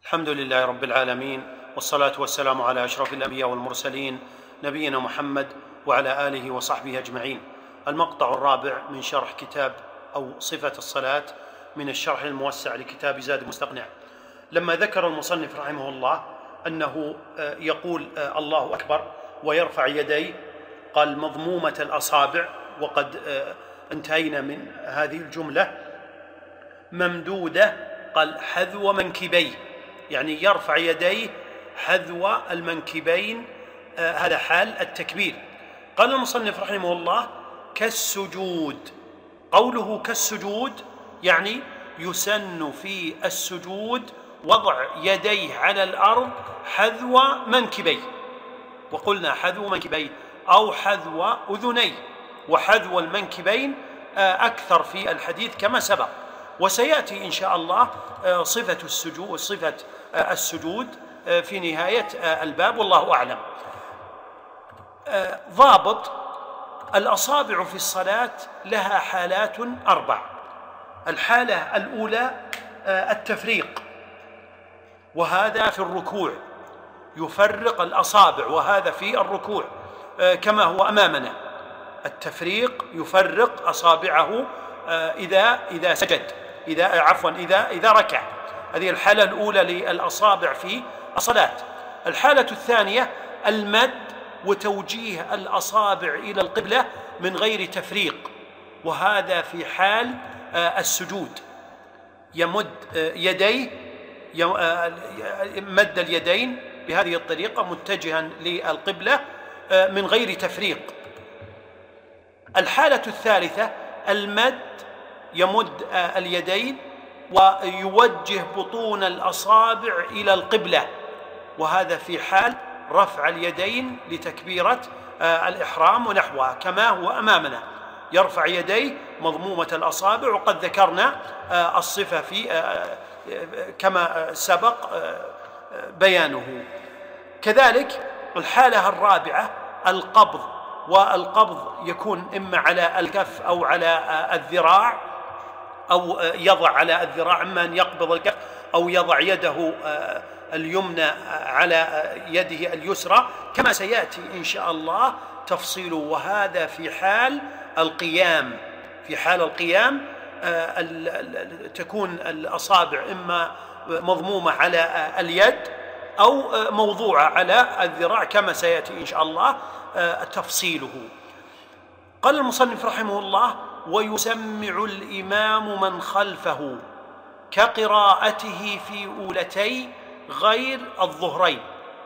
الحمد لله رب العالمين، والصلاة والسلام على أشرف الأنبياء والمرسلين نبينا محمد وعلى آله وصحبه أجمعين. المقطع الرابع من شرح كتاب أو صفة الصلاة من الشرح الموسع لكتاب زاد المستقنع. لما ذكر المصنف رحمه الله أنه يقول الله أكبر ويرفع يديه، قال مضمومة الأصابع، وقد انتهينا من هذه الجملة. ممدودة، قال حذو منكبيه، يعني يرفع يديه حذو المنكبين، هذا حال التكبير. قال المصنف رحمه الله كالسجود. قوله كالسجود يعني يسن في السجود وضع يديه على الأرض حذو منكبيه، وقلنا حذو منكبيه أو حذو أذنيه، وحذو المنكبين أكثر في الحديث كما سبق، وسيأتي إن شاء الله صفة السجود في نهاية الباب، والله أعلم. ضابط الأصابع في الصلاة لها حالات 4. الحالة الأولى التفريق، وهذا في الركوع، يفرق الأصابع، وهذا في الركوع كما هو أمامنا. التفريق يفرق أصابعه إذا سجد، إذا ركع. هذه الحالة الأولى للأصابع في الصلاة. الحالة الثانية المد وتوجيه الأصابع إلى القبلة من غير تفريق، وهذا في حال السجود. يمد يديه، مد اليدين بهذه الطريقة متجها للقبلة من غير تفريق. الحالة الثالثة المد، يمد اليدين ويوجه بطون الأصابع إلى القبلة، وهذا في حال رفع اليدين لتكبيرة الإحرام ونحوها كما هو أمامنا. يرفع يديه مضمومة الأصابع، وقد ذكرنا الصفة في كما سبق بيانه. كذلك الحالة الرابعة القبض، والقبض يكون إما على الكف أو على الذراع، أو يضع على الذراع، إما أن يقبض الكف أو يضع يده اليمنى على يده اليسرى كما سيأتي إن شاء الله تفصيله. وهذا في حال القيام. في حال القيام تكون الأصابع إما مضمومة على اليد أو موضوعة على الذراع كما سيأتي إن شاء الله تفصيله. قال المصنف رحمه الله ويسمع الإمام من خلفه كقراءته في أولتي غير الظهرين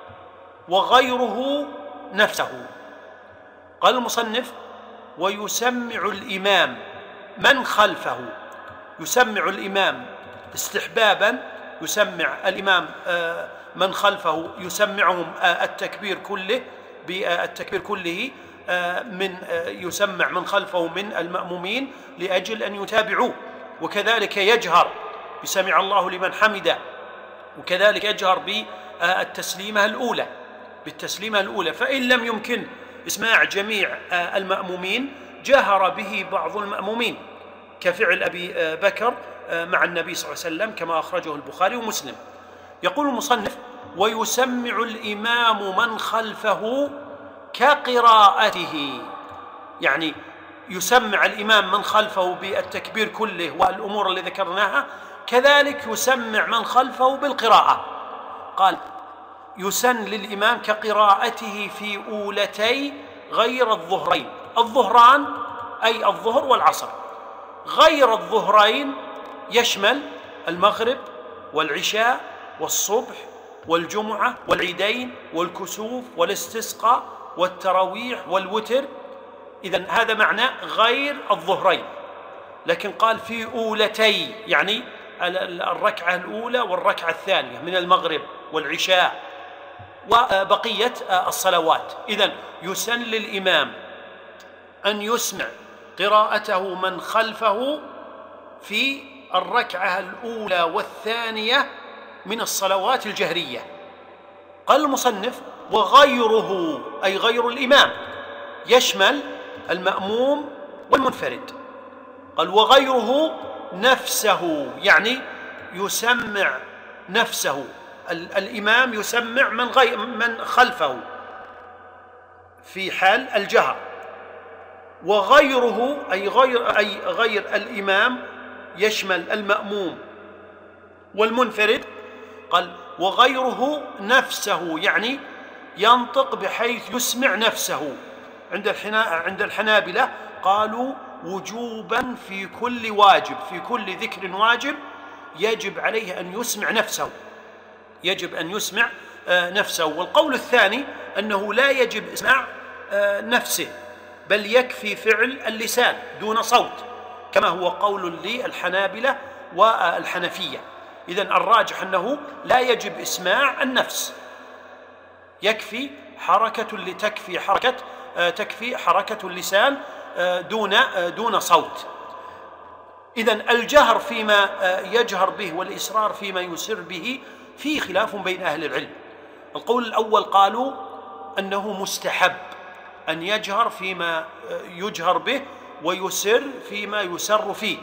وغيره نفسه. قال المصنف ويسمع الإمام من خلفه. يسمع الإمام استحبابا، يسمع الإمام من خلفه، يسمعهم التكبير كله بالتكبير كله، يسمع من خلفه من المأمومين لأجل أن يتابعوه. وكذلك يجهر بسمع الله لمن حمده، وكذلك يجهر بالتسليمة الأولى. فإن لم يمكن إسماع جميع المأمومين جهر به بعض المأمومين، كفعل أبي بكر مع النبي صلى الله عليه وسلم كما أخرجه البخاري ومسلم. يقول المصنف ويسمع الإمام من خلفه كقراءته، يعني يسمع الإمام من خلفه بالتكبير كله والأمور اللي ذكرناها، كذلك يسمع من خلفه بالقراءة. قال يسن للإمام كقراءته في أولتي غير الظهرين. الظهران أي الظهر والعصر. غير الظهرين يشمل المغرب والعشاء والصبح والجمعة والعيدين والكسوف والاستسقاء والتراويح والوتر. إذن هذا معنى غير الظهرين. لكن قال في أولتي، يعني الركعة الأولى والركعة الثانية من المغرب والعشاء وبقية الصلوات. إذن يسن للإمام أن يسمع قراءته من خلفه في الركعة الأولى والثانية من الصلوات الجهرية. قال المصنف وغيره أي غير الإمام يشمل المأموم والمنفرد. قال وغيره نفسه، يعني يسمع نفسه الإمام يسمع من خلفه في حال الجهر، وغيره أي غير الإمام يشمل المأموم والمنفرد. قال وغيره نفسه، يعني ينطق بحيث يسمع نفسه. عند الحنابلة قالوا وجوبا في كل واجب، في كل ذكر واجب يجب عليه أن يسمع نفسه، يجب أن يسمع نفسه. والقول الثاني أنه لا يجب إسماع نفسه، بل يكفي فعل اللسان دون صوت، كما هو قول للحنابلة والحنفية. إذن الراجح أنه لا يجب إسماع النفس، يكفي تكفي حركة اللسان دون صوت. إذن الجهر فيما يجهر به والإسرار فيما يسر به فيه خلاف بين أهل العلم. القول الأول قالوا أنه مستحب أن يجهر فيما يجهر به ويسر فيما يسر فيه،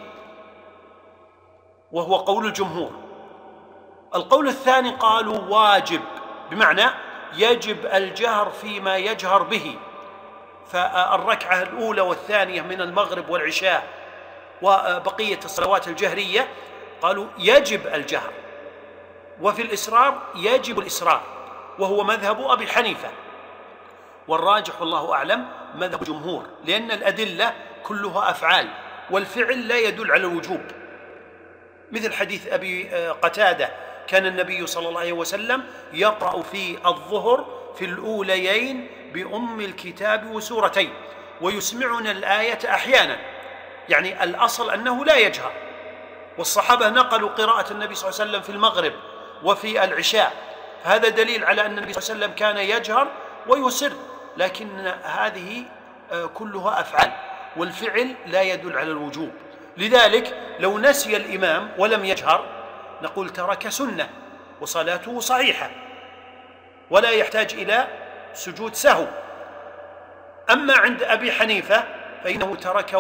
وهو قول الجمهور. القول الثاني قالوا واجب، بمعنى يجب الجهر فيما يجهر به، فالركعة الأولى والثانية من المغرب والعشاء وبقية الصلوات الجهرية قالوا يجب الجهر، وفي الإسرار يجب الإسرار، وهو مذهب أبي حنيفة. والراجح والله أعلم مذهب الجمهور، لأن الأدلة كلها أفعال، والفعل لا يدل على الوجوب، مثل حديث أبي قتادة كان النبي صلى الله عليه وسلم يقرأ في الظهر في الأوليين بأم الكتاب وسورتين ويسمعنا الآية أحيانا، يعني الأصل أنه لا يجهر. والصحابة نقلوا قراءة النبي صلى الله عليه وسلم في المغرب وفي العشاء، فهذا دليل على أن النبي صلى الله عليه وسلم كان يجهر ويسر، لكن هذه كلها أفعال، والفعل لا يدل على الوجوب. لذلك لو نسي الإمام ولم يجهر نقول ترك سنة وصلاته صحيحة ولا يحتاج إلى سجود سهو. أما عند أبي حنيفة فإنه ترك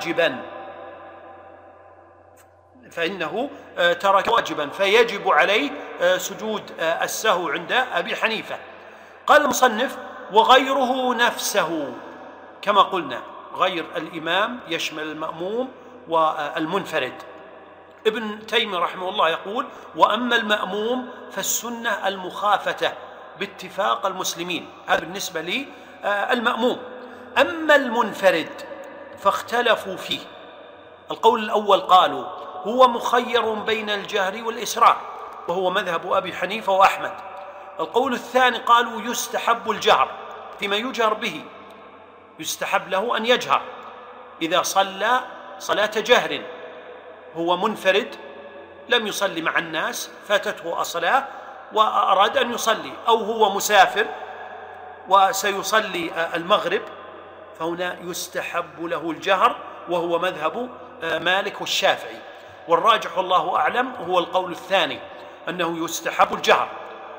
واجبا فيجب عليه سجود السهو عند أبي حنيفة. قال المصنف وغيره نفسه، كما قلنا غير الإمام يشمل المأموم والمنفرد. ابن تيمية رحمه الله يقول وأما المأموم فالسنة المخافتة باتفاق المسلمين، هذا بالنسبة لي المأموم. أما المنفرد فاختلفوا فيه. القول الأول قالوا هو مخير بين الجهر والإسرار، وهو مذهب أبي حنيفة وأحمد. القول الثاني قالوا يستحب الجهر فيما يجهر به، يستحب له أن يجهر إذا صلى صلاة جهر، هو منفرد لم يصلي مع الناس فاتته الصلاة وأراد أن يصلي، أو هو مسافر وسيصلي المغرب، فهنا يستحب له الجهر، وهو مذهب مالك والشافعي. والراجح والله أعلم هو القول الثاني أنه يستحب الجهر،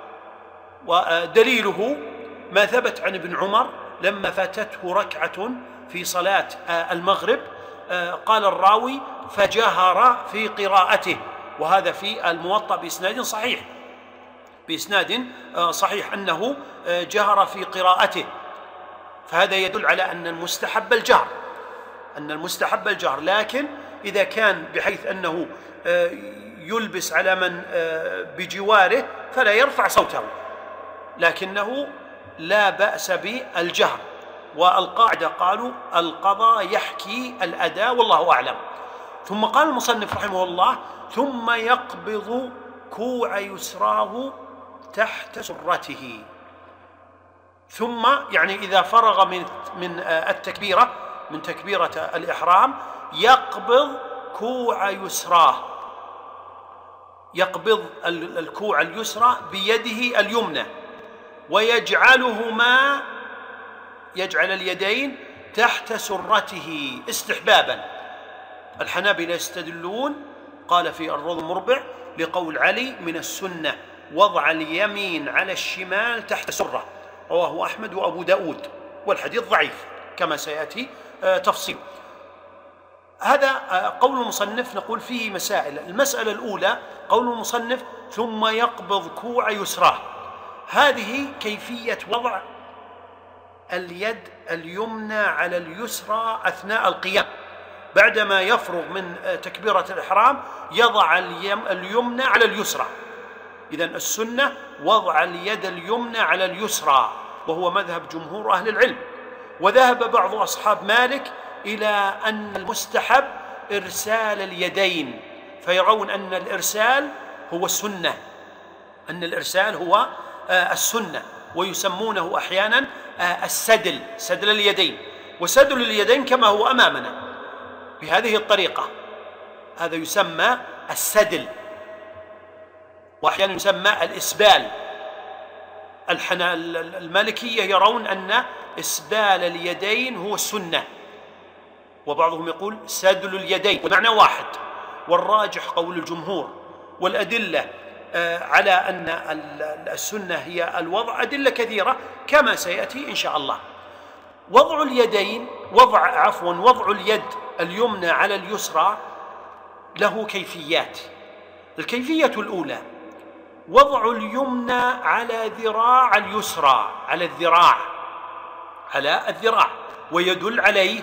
ودليله ما ثبت عن ابن عمر لما فاتته ركعة في صلاة المغرب قال الراوي فجهر في قراءته، وهذا في الموطأ بإسناد صحيح أنه جهر في قراءته، فهذا يدل على أن المستحب الجهر، لكن إذا كان بحيث أنه يلبس على من بجواره فلا يرفع صوته، لكنه لا بأس بالجهر. والقاعدة قالوا القضاء يحكي الأداء والله أعلم. ثم قال المصنف رحمه الله ثم يقبض كوع يسراه تحت سرته، ثم يعني إذا فرغ من التكبيرة، من تكبيرة الإحرام، يقبض كوع يسراه، يقبض الكوع اليسرى بيده اليمنى، يجعل اليدين تحت سرته استحبابا. الحنابلة يستدلون قال في الروض المربع لقول علي من السنة وضع اليمين على الشمال تحت سرة، رواه أحمد وأبو داود، والحديث ضعيف كما سيأتي تفصيل. هذا قول المصنف، نقول فيه مسائل. المسألة الأولى قول المصنف ثم يقبض كوع يسراه. هذه كيفية وضع اليد اليمنى على اليسرى أثناء القيام. بعدما يفرغ من تكبيرة الإحرام يضع اليمنى على اليسرى. إذن السنة وضع اليد اليمنى على اليسرى، وهو مذهب جمهور أهل العلم. وذهب بعض أصحاب مالك إلى أن المستحب إرسال اليدين، فيرون أن الإرسال هو السنة، أن الإرسال هو السنة، ويسمونه أحيانا السدل، سدل اليدين. وسدل اليدين كما هو أمامنا بهذه الطريقة، هذا يسمى السدل، وأحيانا يسمى الإسبال. المالكية يرون أن إسبال اليدين هو السنة، وبعضهم يقول سدل اليدين، والمعنى واحد. والراجح قول الجمهور، والأدلة على أن السنة هي الوضع أدلة كثيرة كما سيأتي إن شاء الله. وضع اليدين وضع اليد اليمنى على اليسرى له كيفيات. الكيفية الأولى وضع اليمنى على ذراع اليسرى، على الذراع، ويدل عليه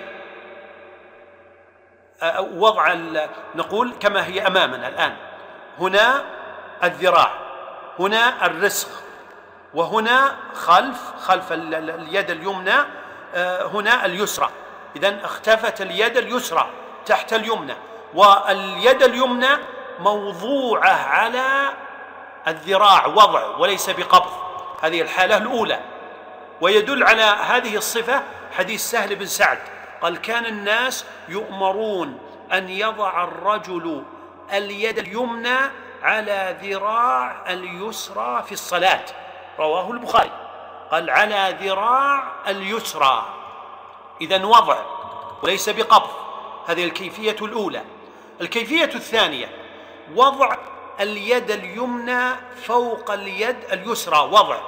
وضع نقول كما هي أمامنا الآن، هنا الذراع، هنا الرسغ، وهنا خلف اليد اليمنى هنا اليسرى. إذن اختفت اليد اليسرى تحت اليمنى، واليد اليمنى موضوعة على الذراع وضع وليس بقبض. هذه الحالة الأولى. ويدل على هذه الصفة حديث سهل بن سعد قال: كان الناس يؤمرون أن يضع الرجل اليد اليمنى على ذراع اليسرى في الصلاة، رواه البخاري. قال: على ذراع اليسرى، إذن وضع وليس بقبض. هذه الكيفية الأولى. الكيفية الثانية وضع اليد اليمنى فوق اليد اليسرى،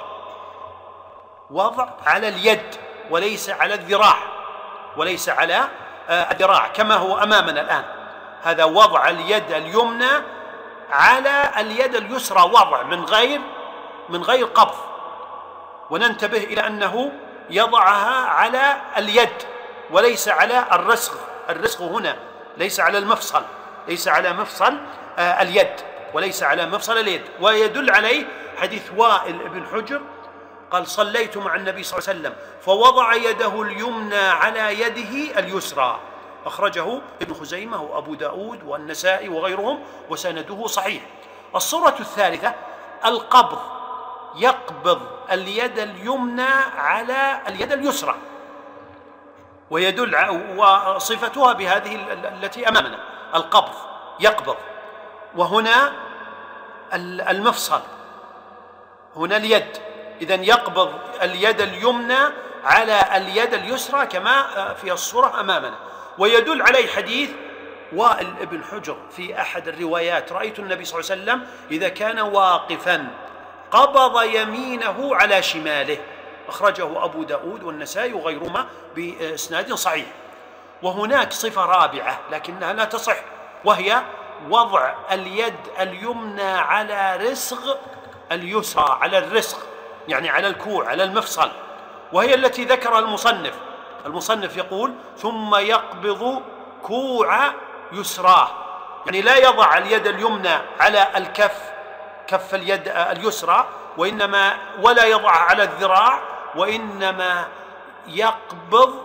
وضع على اليد وليس على الذراع، كما هو أمامنا الآن. هذا وضع اليد اليمنى على اليد اليسرى، وضع من غير قبض. وننتبه إلى أنه يضعها على اليد وليس على الرسغ هنا، ليس على مفصل اليد، وليس على مفصل اليد. ويدل عليه حديث وائل بن حجر قال: صليت مع النبي صلى الله عليه وسلم فوضع يده اليمنى على يده اليسرى، أخرجه ابن خزيمة وأبو داود والنسائي وغيرهم، وسنده صحيح. الصورة الثالثة القبض، يقبض اليد اليمنى على اليد اليسرى، وصفتها بهذه التي أمامنا، القبض، يقبض. وهنا المفصل، هنا اليد، إذن يقبض اليد اليمنى على اليد اليسرى كما في الصورة أمامنا. ويدل عليه حديث وائل بن حجر في أحد الروايات: رأيت النبي صلى الله عليه وسلم إذا كان واقفا قبض يمينه على شماله، أخرجه أبو داود والنسائي وغيرهما بإسناد صحيح. وهناك صفة رابعة لكنها لا تصح، وهي وضع اليد اليمنى على رسغ اليسرى، على الرسغ يعني على الكوع، على المفصل، وهي التي ذكرها المصنف يقول: ثم يقبض كوع يسراه، يعني لا يضع اليد اليمنى على كف اليد اليسرى، ولا يضعها على الذراع، وإنما يقبض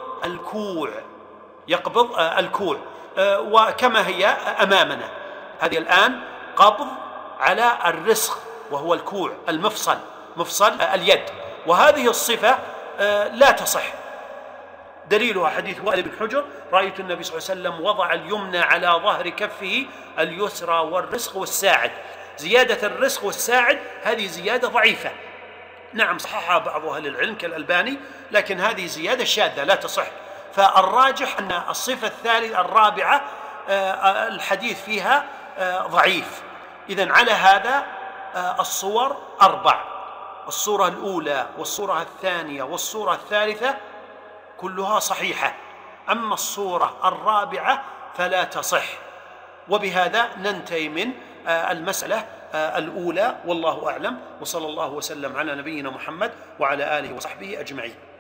الكوع، وكما هي أمامنا هذه الآن، قبض على الرسغ وهو الكوع، مفصل اليد. وهذه الصفة لا تصح. دليلها حديث وائل بن حجر: رأيت النبي صلى الله عليه وسلم وضع اليمنى على ظهر كفه اليسرى والرسغ والساعد. زيادة الرسغ والساعد هذه زيادة ضعيفة، نعم صححها بعض أهل العلم كالألباني، لكن هذه زيادة شاذة لا تصح. فالراجح أن الصفة الرابعة الحديث فيها ضعيف. إذن على هذا الصور 4: الصورة الأولى والصورة الثانية والصورة الثالثة كلها صحيحة، أما الصورة الرابعة فلا تصح. وبهذا ننتهي من المسألة الأولى، والله أعلم. وصلى الله وسلم على نبينا محمد وعلى آله وصحبه أجمعين.